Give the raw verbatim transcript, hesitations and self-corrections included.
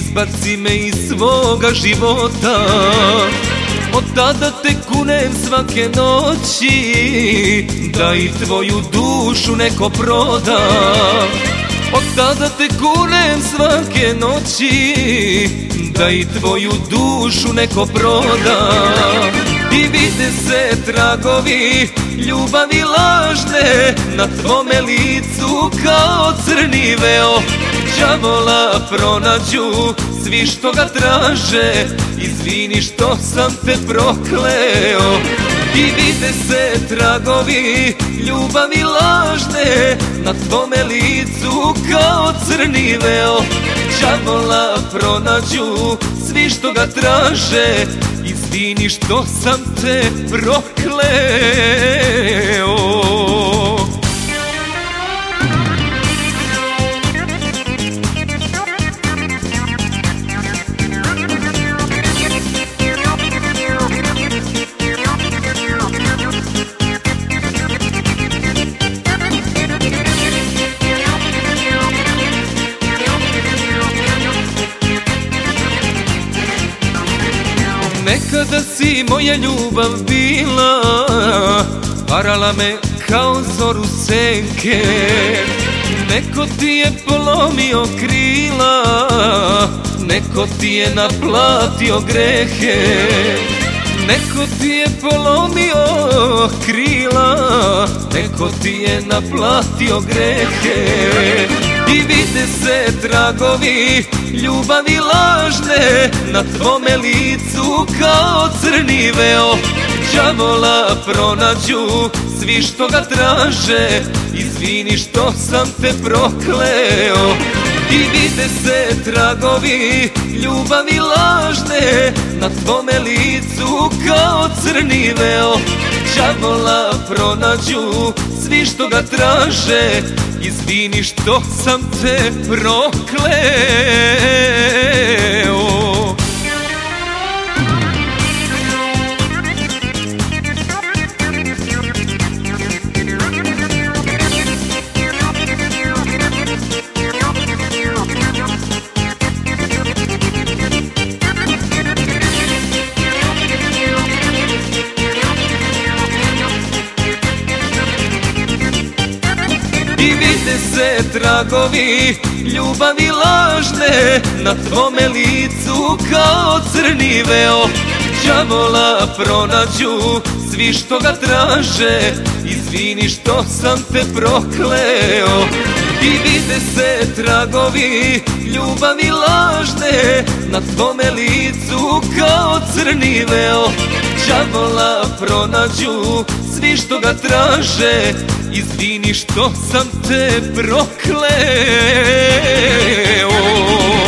izbaci me iz svoga života. Od tada te kunem svake noći, da i tvoju dušu neko proda. Od tada te kunem svake noći, da i tvoju dušu neko proda. I vide se tragovi ljubavi lažne na tvome licu kao crni veo. Đavola pronađu svi što ga traže, izvini što sam te prokleo. I vide se tragovi ljubavi lažne na tvome licu kao crni veo. Đavola pronađu svi što ga traže, izvini što sam te prokleo. Nekada si moja ljubav bila, varala me kao zoru senke. Neko ti je polomio krila, neko ti je naplatio grehe. Neko ti je polomio krila, neko ti je naplatio grehe. I vide se tragovi ljubavi lažne na tvome licu kao crni veo. Đavola pronađu svi što ga traže, izvini što sam te prokleo. I vide se tragovi ljubavi lažne na tvome licu kao crni veo. Đavola pronađu svi što ga traže, izvini što sam te prokleo. I vide se tragovi ljubavi lažne na tvome licu kao crni veo. Đavola pronađu svi što ga traže, izvini što sam te prokleo. I vide se tragovi ljubavi lažne na tvome licu kao crni veo. Đavola pronađu svi što ga traže, izvini što sam te prokleo.